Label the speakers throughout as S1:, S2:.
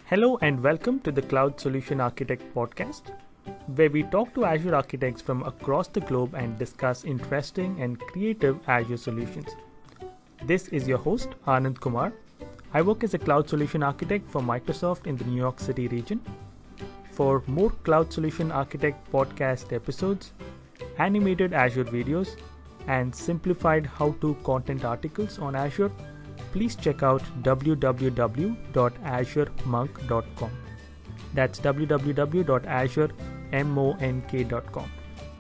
S1: Hello and welcome to the Cloud Solution Architect podcast, where we talk to Azure architects from across the globe and discuss interesting and creative Azure solutions. This is your host, Anand Kumar. I work as a Cloud Solution Architect for Microsoft in the New York City region. For more Cloud Solution Architect podcast episodes, animated Azure videos, and simplified how-to content articles on Azure, please check out www.azuremonk.com. That's www.azuremonk.com.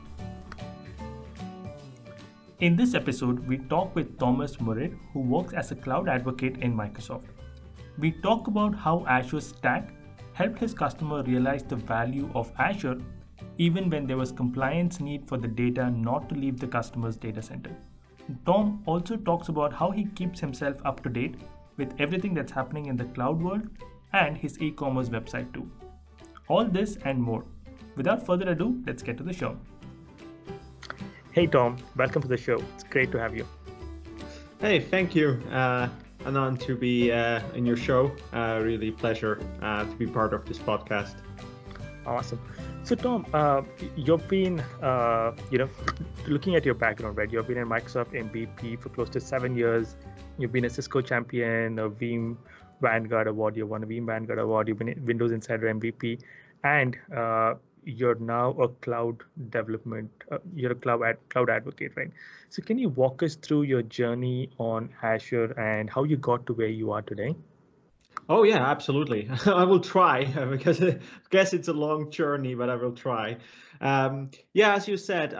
S1: In this episode, we talk with Thomas Murid, who works as a cloud advocate in Microsoft. We talk about how Azure Stack helped his customer realize the value of Azure even when there was compliance need for the data not to leave the customer's data center. Tom also talks about how he keeps himself up to date with everything that's happening in the cloud world and his e-commerce website too. All this and more. Without further ado, let's get to the show. Hey Tom, welcome to the show. It's great to have you.
S2: Hey, thank you, Anand, to be in your show. Really pleasure to be part of this podcast.
S1: Awesome. So Tom, you've been, looking at your background, right? You've been in Microsoft MVP for close to 7 years. You've been a Cisco champion, a Veeam Vanguard Award. You won a Veeam Vanguard Award. You've been a Windows Insider MVP, and you're now a cloud development. You're a cloud advocate, right? So can you walk us through your journey on Azure and how you got to where you are today?
S2: Oh yeah, absolutely. I will try because I guess it's a long journey, but I will try. As you said,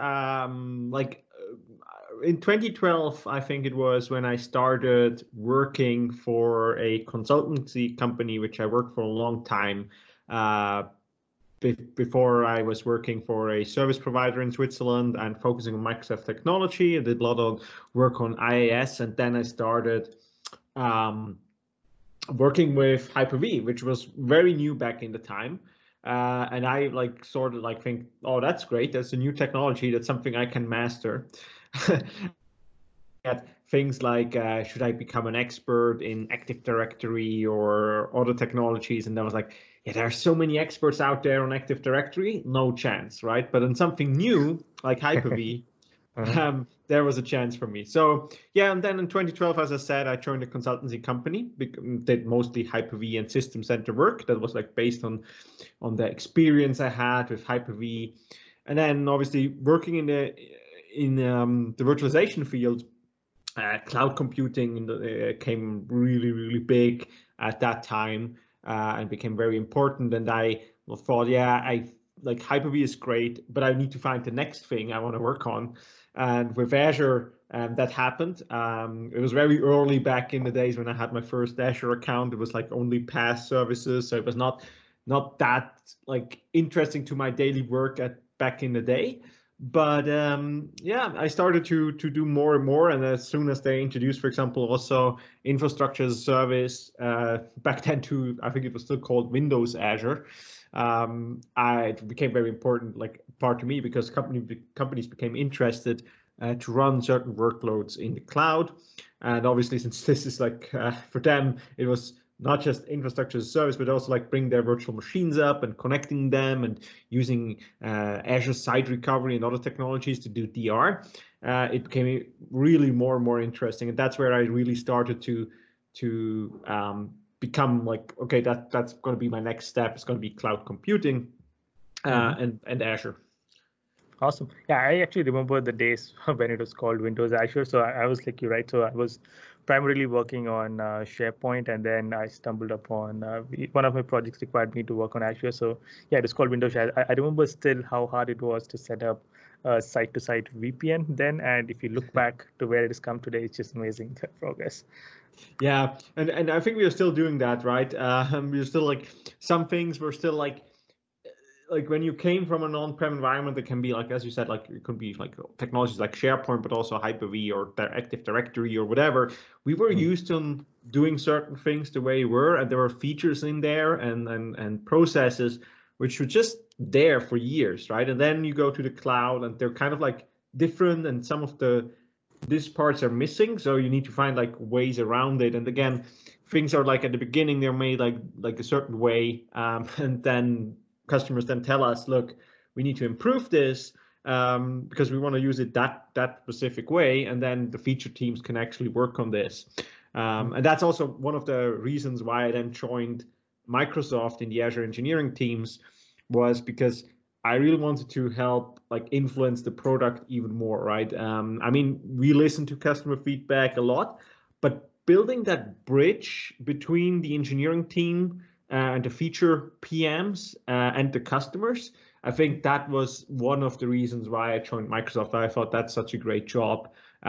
S2: in 2012, I think it was when I started working for a consultancy company, which I worked for a long time. Before I was working for a service provider in Switzerland and focusing on Microsoft technology. I did a lot of work on IaaS, and then I started working with Hyper-V, which was very new back in the time. And I think, oh, that's great. That's a new technology. That's something I can master. At things like, should I become an expert in Active Directory or other technologies? And I was like, yeah, there are so many experts out there on Active Directory, no chance, right? But in something new like Hyper-V, there was a chance for me. So yeah, and then in 2012, as I said, I joined a consultancy company, did mostly Hyper-V and System Center work that was like based on the experience I had with Hyper-V, and then obviously working in the virtualization field. Cloud computing came really big at that time and became very important. And I thought, Hyper-V is great, but I need to find the next thing I want to work on. And with Azure, that happened. It was very early back in the days when I had my first Azure account. It was like only PaaS services, so it was not that like interesting to my daily work back in the day. But I started to do more and more. And as soon as they introduced, for example, also infrastructure as a service, back then too, I think it was still called Windows Azure. It became very important, like part to me, because companies became interested to run certain workloads in the cloud. And obviously, since this is like for them, it was not just infrastructure as a service, but also like bring their virtual machines up and connecting them and using Azure Site Recovery and other technologies to do DR. It became really more and more interesting, and that's where I really started to become like, okay, that's going to be my next step. It's going to be cloud computing and Azure.
S1: Awesome. Yeah, I actually remember the days when it was called Windows Azure. So I was like you, right? So I was primarily working on SharePoint, and then I stumbled upon one of my projects required me to work on Azure. So yeah, it was called Windows Azure. I remember still how hard it was to set up a site-to-site VPN then. And if you look back to where it has come today, it's just amazing progress.
S2: Yeah, and I think we are still doing that, right? We're still like, some things we're still like when you came from an on-prem environment, it can be like, as you said, like it could be like technologies like SharePoint, but also Hyper-V or Active Directory or whatever. We were used to doing certain things the way we were, and there were features in there and processes which were just there for years, right? And then you go to the cloud, and they're kind of like different, and some of the these parts are missing, so you need to find like ways around it. And again, things are like at the beginning they're made like a certain way, and then customers then tell us, look, we need to improve this because we want to use it that specific way, and then the feature teams can actually work on this. And that's also one of the reasons why I then joined Microsoft in the Azure engineering teams, was because I really wanted to help like influence the product even more, right? I mean, we listen to customer feedback a lot, but building that bridge between the engineering team and the feature PMs and the customers, I think that was one of the reasons why I joined Microsoft. I thought that's such a great job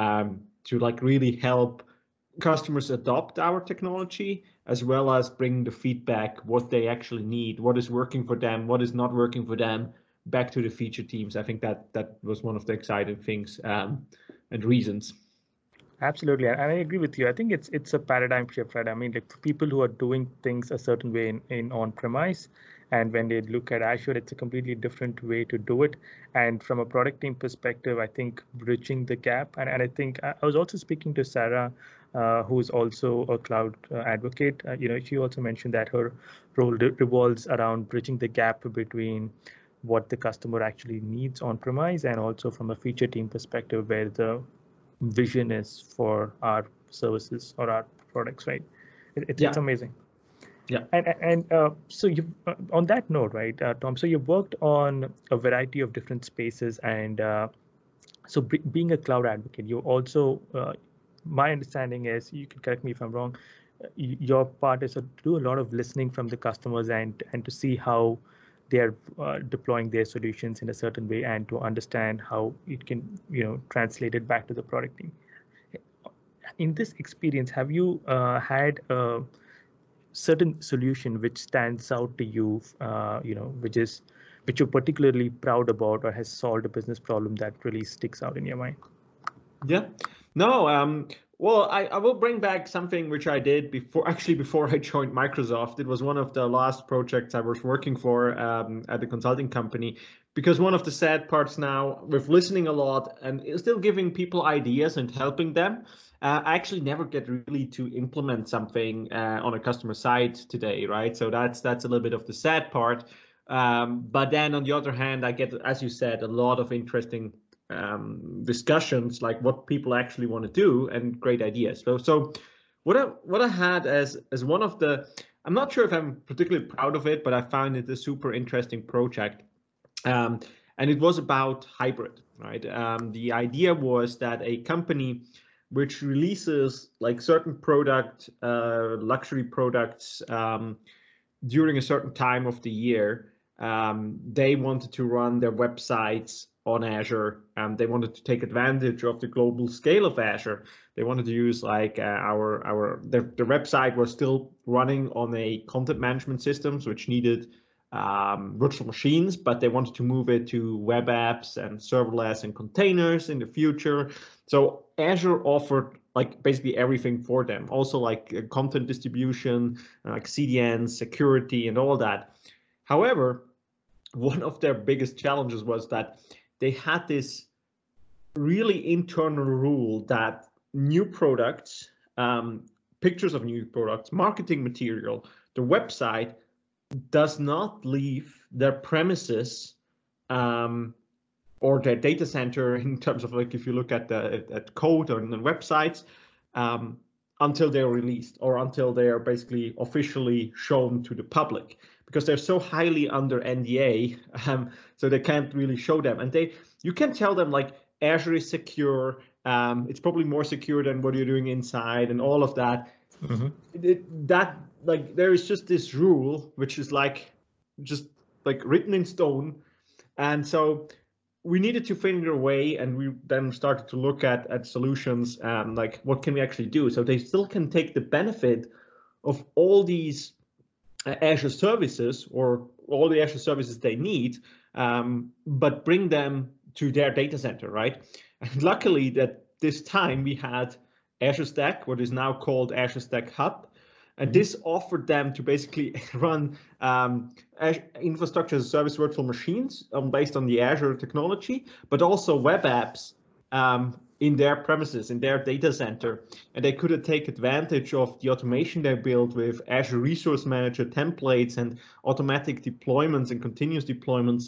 S2: to like really help customers adopt our technology, as well as bring the feedback, what they actually need, what is working for them, what is not working for them, back to the feature teams. I think that was one of the exciting things and reasons.
S1: Absolutely, and I agree with you. I think it's a paradigm shift, right? I mean, like for people who are doing things a certain way in on-premise, and when they look at Azure, it's a completely different way to do it. And from a product team perspective, I think bridging the gap, and I think I was also speaking to Sarah, who's also a cloud advocate. She also mentioned that her role revolves around bridging the gap between what the customer actually needs on-premise, and also from a feature team perspective, where the vision is for our services or our products, right? It's amazing.
S2: Yeah.
S1: And so you, on that note, right, Tom, so you've worked on a variety of different spaces, and so being a cloud advocate, you also, my understanding is, you can correct me if I'm wrong, your part is to do a lot of listening from the customers and to see how they're deploying their solutions in a certain way, and to understand how it can, translate it back to the product team. In this experience, have you had a certain solution which stands out to you, which you're particularly proud about, or has solved a business problem that really sticks out in your mind?
S2: Yeah. No. Well, I will bring back something which I did before I joined Microsoft. It was one of the last projects I was working for at the consulting company, because one of the sad parts now with listening a lot and still giving people ideas and helping them, I actually never get really to implement something on a customer side today, right? So that's a little bit of the sad part. But then on the other hand, I get, as you said, a lot of interesting discussions, like what people actually want to do, and great ideas. So what I had as one of the, I'm not sure if I'm particularly proud of it, but I found it a super interesting project. And it was about hybrid, right? The idea was that a company which releases like certain product, luxury products during a certain time of the year, they wanted to run their websites on Azure, and they wanted to take advantage of the global scale of Azure. They wanted to use like their website was still running on a content management systems, which needed virtual machines, but they wanted to move it to web apps and serverless and containers in the future. So Azure offered like basically everything for them, also like content distribution, like CDN, security, and all that. However, one of their biggest challenges was that they had this really internal rule that new products, pictures of new products, marketing material, the website does not leave their premises or their data center, in terms of like if you look at code on the websites, until they're released, or until they are basically officially shown to the public, because they're so highly under NDA, so they can't really show them. And you can tell them like Azure is secure, it's probably more secure than what you're doing inside, and all of that. That like there is just this rule which is just written in stone, and so we needed to find a way, and we then started to look at solutions, like what can we actually do so they still can take the benefit of all these Azure services, or all the Azure services they need, but bring them to their data center, right? And luckily that this time we had Azure Stack, what is now called Azure Stack Hub. And this offered them to basically run infrastructure as a service virtual machines based on the Azure technology, but also web apps in their premises, in their data center, and they could take advantage of the automation they built with Azure Resource Manager templates and automatic deployments and continuous deployments,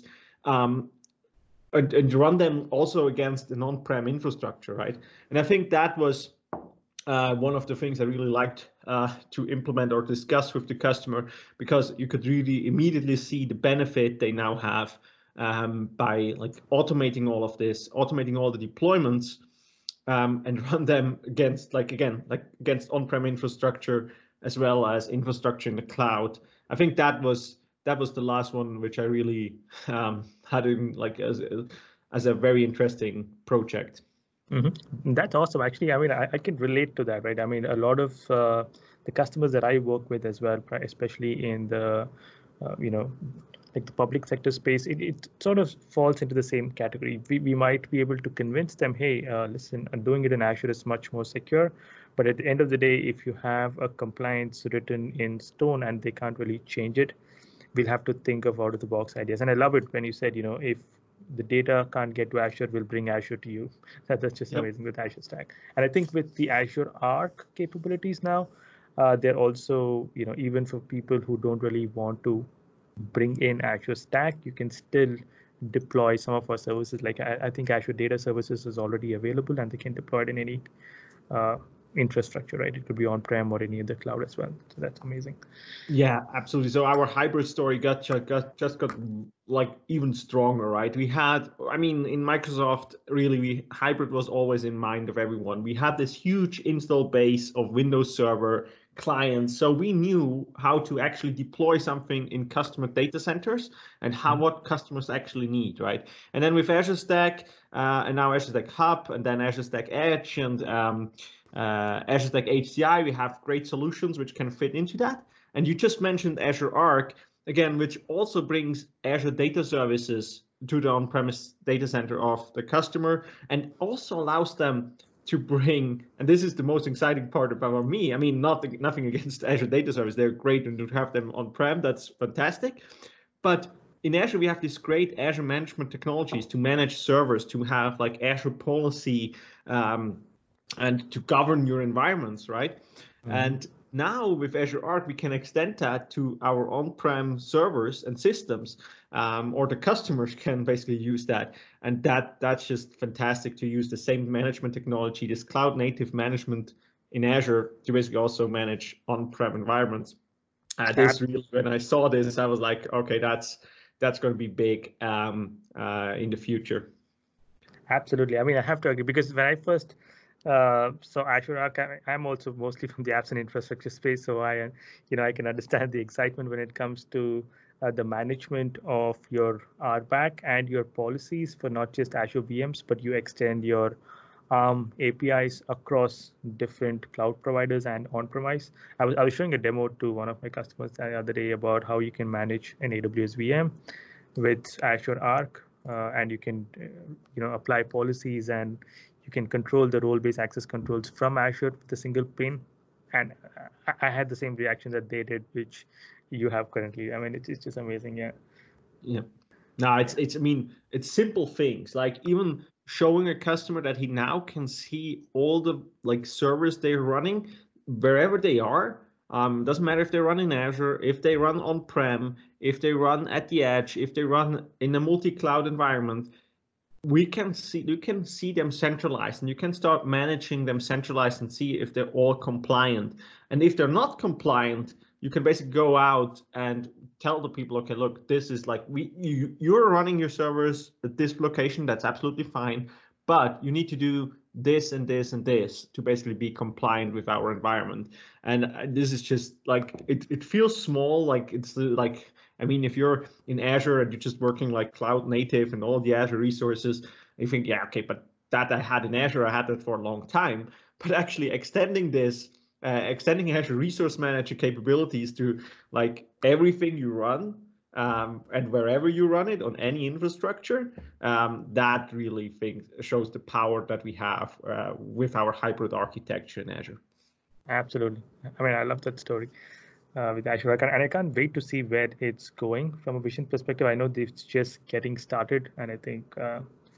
S2: and run them also against an on-prem infrastructure, right? And I think that was one of the things I really liked to implement or discuss with the customer, because you could really immediately see the benefit they now have by like automating all of this, automating all the deployments, and run them against against on-prem infrastructure as well as infrastructure in the cloud. I think that was the last one which I really had in like as a very interesting project.
S1: Mm-hmm. That's awesome. Actually, I mean, I can relate to that, right? I mean, a lot of the customers that I work with as well, especially in the, like the public sector space, it sort of falls into the same category. We might be able to convince them, hey, listen, doing it in Azure is much more secure. But at the end of the day, if you have a compliance written in stone and they can't really change it, we'll have to think of out of the box ideas. And I love it when you said, if the data can't get to Azure, we'll bring Azure to you. That's just amazing with Azure Stack. And I think with the Azure Arc capabilities now, they're also, even for people who don't really want to bring in Azure Stack, you can still deploy some of our services. Like I think Azure Data Services is already available and they can deploy it in any infrastructure, right? It could be on-prem or any other cloud as well. So that's amazing.
S2: Yeah, absolutely. So our hybrid story got like even stronger, right? We had, I mean, in Microsoft, really, hybrid was always in mind of everyone. We had this huge install base of Windows Server clients, so we knew how to actually deploy something in customer data centers and what customers actually need, right? And then with Azure Stack, and now Azure Stack Hub, and then Azure Stack Edge, and Azure Stack HCI, we have great solutions which can fit into that. And you just mentioned Azure Arc, again, which also brings Azure Data Services to the on-premise data center of the customer, and also allows them to bring, and this is the most exciting part about me, I mean, nothing against Azure Data Service, they're great, and to have them on-prem, that's fantastic. But in Azure, we have these great Azure management technologies to manage servers, to have like Azure policy, and to govern your environments, right? And now with Azure Arc, we can extend that to our on-prem servers and systems, or the customers can basically use that. And that's just fantastic to use the same management technology, this cloud native management in Azure, to basically also manage on-prem environments. This really, when I saw this, I was like, okay, that's going to be big in the future.
S1: Absolutely. I mean, I have to agree, because when I first so Azure Arc, I'm also mostly from the apps and infrastructure space, so I can understand the excitement when it comes to the management of your RBAC and your policies for not just Azure VMs, but you extend your APIs across different cloud providers and on-premise. I was showing a demo to one of my customers the other day about how you can manage an AWS VM with Azure Arc, and you can apply policies, and you can control the role-based access controls from Azure with a single pane. And I had the same reaction that they did, which you have currently. I mean, it's just amazing. Yeah.
S2: No, it's simple things, like even showing a customer that he now can see all the like servers they're running wherever they are. Doesn't matter if they run in Azure, if they run on-prem, if they run at the edge, if they run in a multi-cloud environment. You can see them centralized, and you can start managing them centralized and see if they're all compliant. And if they're not compliant, you can basically go out and tell the people, okay, look, this is like you're running your servers at this location, that's absolutely fine, but you need to do this and this and this to basically be compliant with our environment. And this is just like it feels small, like it's like, I mean, if you're in Azure and you're just working like cloud native and all the Azure resources, you think, yeah, okay, but that I had in Azure, I had that for a long time. But actually extending this, extending Azure Resource Manager capabilities to like everything you run, and wherever you run it on any infrastructure, that really shows the power that we have with our hybrid architecture in Azure.
S1: Absolutely. I mean, I love that story. With Azure, and I can't wait to see where it's going from a vision perspective. I know it's just getting started, and I think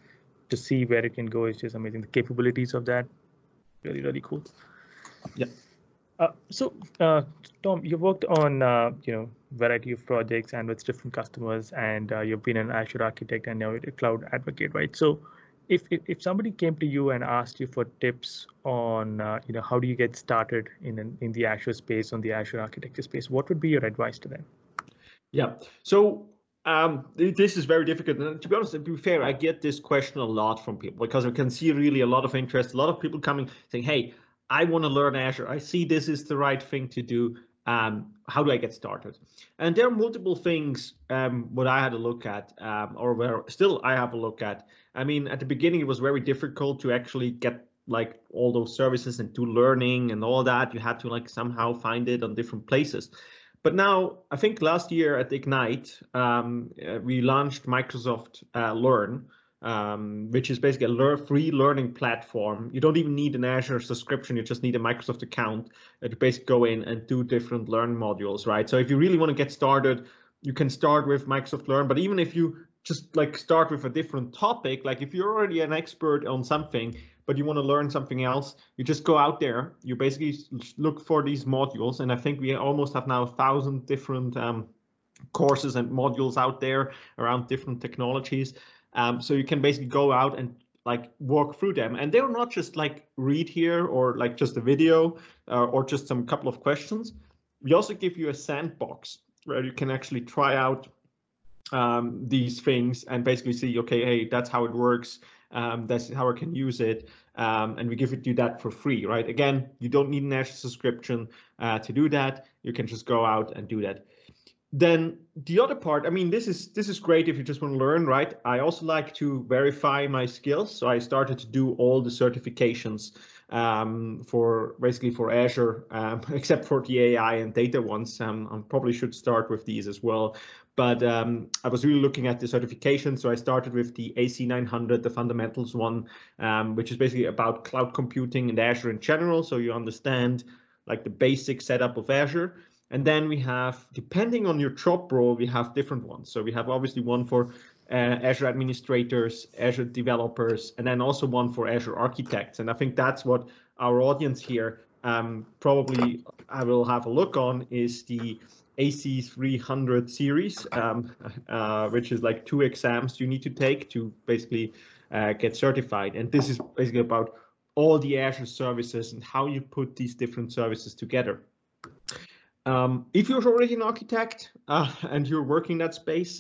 S1: to see where it can go is just amazing. The capabilities of that, really, really cool.
S2: Yeah.
S1: So, Tom, you've worked on variety of projects and with different customers, and you've been an Azure architect and now a cloud advocate, right? So, if somebody came to you and asked you for tips on how do you get started in the Azure space, on the Azure architecture space, what would be your advice to them?
S2: Yeah. So this is very difficult. And to be honest, to be fair, I get this question a lot from people because I can see really a lot of interest, a lot of people coming saying, hey, I want to learn Azure. I see this is the right thing to do. How do I get started? And there are multiple things what I had a look at, or where still I have a look at. I mean, at the beginning, it was very difficult to actually get like all those services and do learning and all that. You had to like somehow find it on different places. But now, I think last year at Ignite, we launched Microsoft Learn, which is basically a free learning platform. You don't even need an Azure subscription. You just need a Microsoft account to basically go in and do different Learn modules, right? So if you really want to get started, you can start with Microsoft Learn. But even if you just like start with a different topic, like if you're already an expert on something, but you want to learn something else, you just go out there, you basically look for these modules. And I think we almost have now 1,000 different courses and modules out there around different technologies. So you can basically go out and like walk through them. And they're not just like read here or like just a video or just some couple of questions. We also give you a sandbox where you can actually try out these things and basically see, okay, hey, that's how it works. That's how I can use it. And we give you that for free, right? Again, you don't need an Azure subscription to do that. You can just go out and do that. Then the other part, I mean, this is great if you just want to learn, right? I also like to verify my skills. So I started to do all the certifications for Azure, except for the AI and data ones. I probably should start with these as well. But I was really looking at the certification. So I started with the AC900, the fundamentals one, which is basically about cloud computing and Azure in general. So you understand like the basic setup of Azure. And then we have, depending on your job role, we have different ones. So we have obviously one for Azure administrators, Azure developers, and then also one for Azure architects. And I think that's what our audience here probably I will have a look on is the AC300 series, which is like 2 exams you need to take to basically get certified. And this is basically about all the Azure services and how you put these different services together. If you're already an architect and you're working in that space,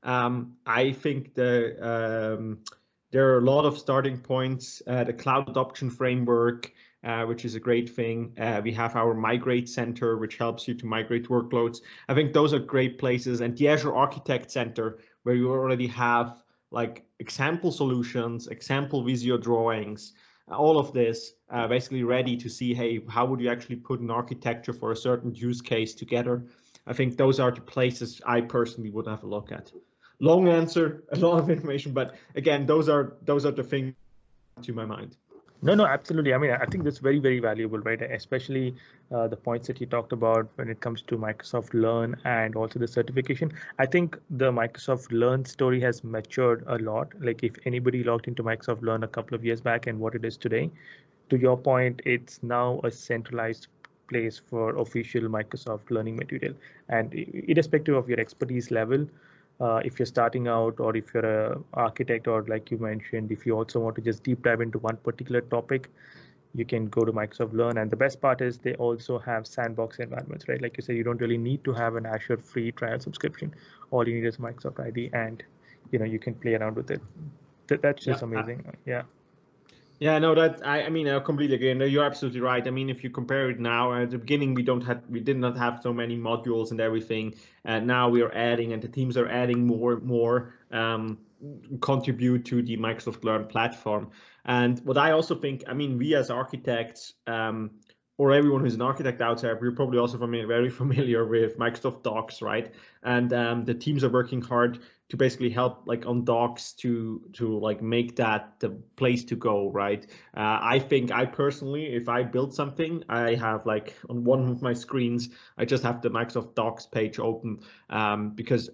S2: I think there are a lot of starting points. The Cloud Adoption Framework, which is a great thing. We have our Migrate Center, which helps you to migrate workloads. I think those are great places. And the Azure Architect Center, where you already have like example solutions, example Visio drawings, all of this basically ready to see, hey, how would you actually put an architecture for a certain use case together? I think those are the places I personally would have a look at. Long answer, a lot of information, but again, those are the things to my mind.
S1: No, absolutely. I mean, I think that's very, very valuable, right? Especially the points that you talked about when it comes to Microsoft Learn and also the certification. I think the Microsoft Learn story has matured a lot. Like if anybody logged into Microsoft Learn a couple of years back and what it is today, to your point, it's now a centralized place for official Microsoft learning material. And irrespective of your expertise level, if you're starting out or if you're an architect or like you mentioned, if you also want to just deep dive into one particular topic, you can go to Microsoft Learn. And the best part is they also have sandbox environments, right? Like you said, you don't really need to have an Azure free trial subscription. All you need is Microsoft ID and you can play around with it. That's just amazing. Yeah.
S2: Yeah, no, that I mean, I completely agree. And you're absolutely right. I mean, if you compare it now, at the beginning, we did not have so many modules and everything. And now we are adding, and the teams are adding more contribute to the Microsoft Learn platform. And what I also think, I mean, we as architects, or everyone who's an architect out there, we're probably also very familiar with Microsoft Docs, right? And the teams are working hard to basically help like on Docs to like make that the place to go, right? I think I personally, if I build something, I have like on one of my screens, I just have the Microsoft Docs page open because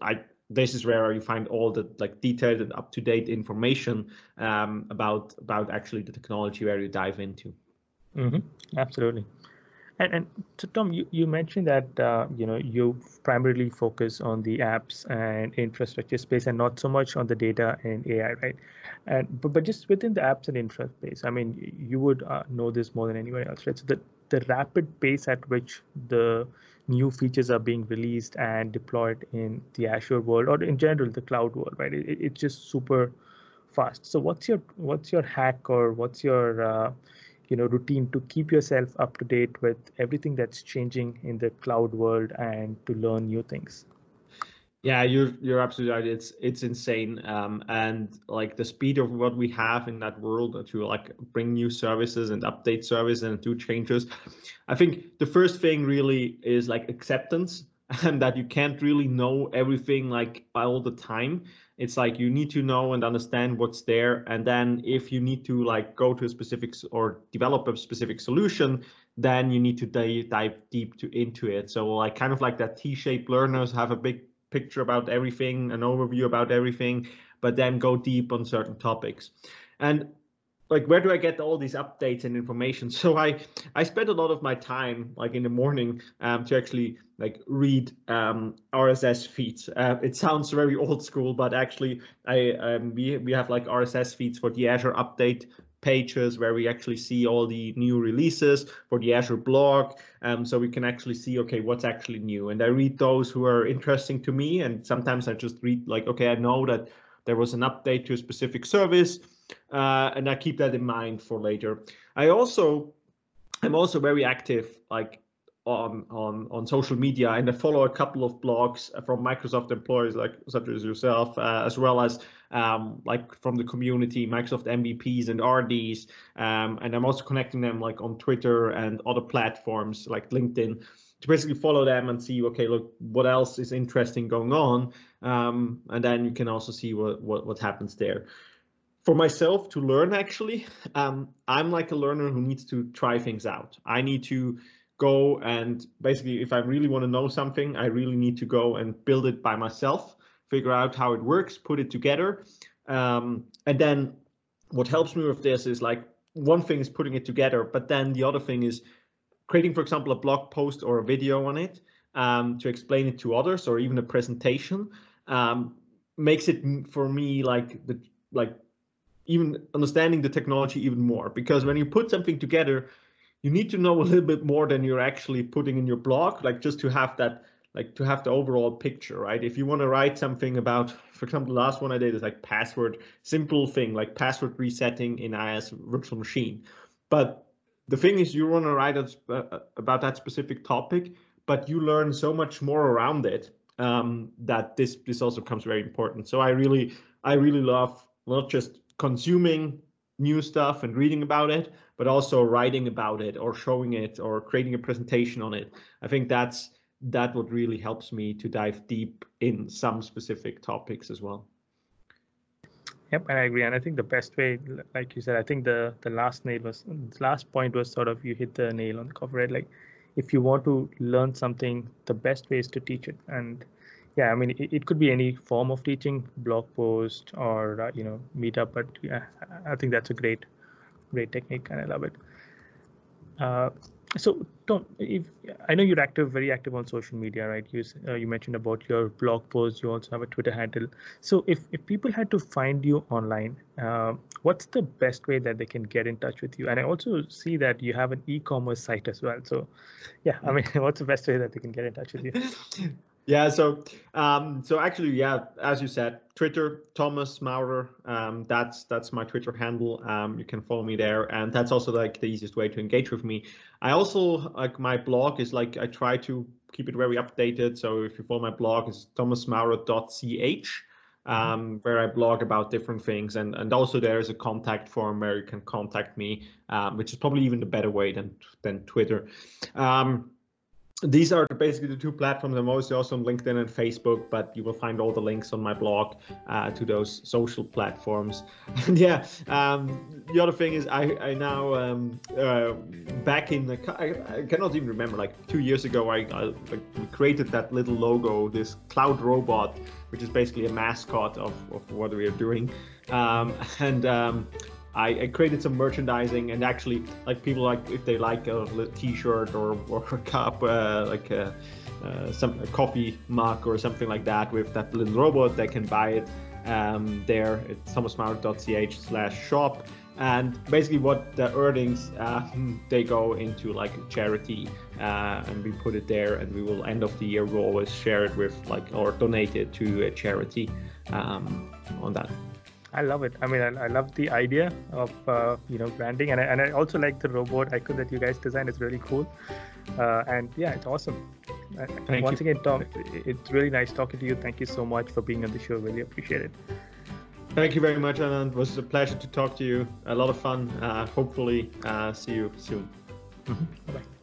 S2: this is where you find all the like detailed and up-to-date information about actually the technology where you dive into.
S1: Absolutely. And so Tom, you mentioned that you primarily focus on the apps and infrastructure space and not so much on the data and AI, right? And but just within the apps and infra space, I mean, you would know this more than anyone else, right? So the rapid pace at which the new features are being released and deployed in the Azure world or in general the cloud world, right? It's just super fast. So what's your hack or what's your routine to keep yourself up to date with everything that's changing in the cloud world and to learn new things?
S2: Yeah, you're absolutely right. It's insane, and like the speed of what we have in that world to like bring new services and update service and do changes. I think the first thing really is like acceptance, and that you can't really know everything like all the time. It's like you need to know and understand what's there, and then if you need to like go to a specific or develop a specific solution, then you need to dive deep into it. So like kind of like that T-shaped learners have a big picture about everything, an overview about everything, but then go deep on certain topics. And like, where do I get all these updates and information? So I spend a lot of my time like in the morning to actually like read RSS feeds. It sounds very old school, but actually we have like RSS feeds for the Azure update pages where we actually see all the new releases for the Azure blog, so we can actually see, okay, what's actually new. And I read those who are interesting to me, and sometimes I just read like, okay, I know that there was an update to a specific service, and I keep that in mind for later. I'm also very active like on social media, and I follow a couple of blogs from Microsoft employees like such as yourself, as well as like from the community, Microsoft MVPs and RDs, and I'm also connecting them like on Twitter and other platforms like LinkedIn to basically follow them and see, okay, look, what else is interesting going on, and then you can also see what happens there. For myself to learn, actually, I'm like a learner who needs to try things out. I need to go and basically, if I really want to know something, I really need to go and build it by myself, figure out how it works, put it together. And then what helps me with this is like, one thing is putting it together, but then the other thing is creating, for example, a blog post or a video on it, to explain it to others, or even a presentation, makes it for me like even understanding the technology even more, because when you put something together, you need to know a little bit more than you're actually putting in your blog, like just to have that, like to have the overall picture, right? If you want to write something about, for example, the last one I did is like simple thing like password resetting in IaaS virtual machine. But the thing is, you want to write about that specific topic, but you learn so much more around it, that this also becomes very important. So I really love not just consuming new stuff and reading about it, but also writing about it or showing it or creating a presentation on it. I think that what really helps me to dive deep in some specific topics as well.
S1: Yep, I agree, and I think the best way, like you said, I think the last point was sort of, you hit the nail on the cover, right? Like, if you want to learn something, the best way is to teach it. And yeah, I mean, it could be any form of teaching, blog post or meetup, but yeah, I think that's a great technique, and I love it. So Tom, I know you're very active on social media, right? You mentioned about your blog posts. You also have a Twitter handle. So if people had to find you online, what's the best way that they can get in touch with you? And I also see that you have an e-commerce site as well. So yeah, I mean, what's the best way that they can get in touch with you?
S2: Yeah, so actually, yeah, as you said, Twitter, Thomas Maurer, that's my Twitter handle. You can follow me there, and that's also like the easiest way to engage with me. I also, like, my blog is like, I try to keep it very updated. So if you follow my blog, it's thomasmaurer.ch, where I blog about different things, and also there is a contact form where you can contact me, which is probably even a better way than Twitter. these are basically the two platforms. I'm mostly also on LinkedIn and Facebook, but you will find all the links on my blog to those social platforms. And yeah, the other thing is I now back in the I cannot even remember, like 2 years ago I we created that little logo, this cloud robot, which is basically a mascot of what we are doing, I created some merchandising, and actually, like, people, like, if they like a t-shirt or a cup, like a coffee mug or something like that with that little robot, they can buy it there at thomasmaurer.ch/shop. And basically what the earnings, they go into like charity, and we put it there, and we will, end of the year, we'll always share it with, like, or donate it to a charity on that.
S1: I love it. I mean, I love the idea of branding, and I also like the robot icon that you guys designed. It's really cool, and yeah, it's awesome. Once again, Tom, it's really nice talking to you. Thank you so much for being on the show. Really appreciate it.
S2: Thank you very much, Anand. It was a pleasure to talk to you. A lot of fun. Hopefully, see you soon.
S1: Bye-bye.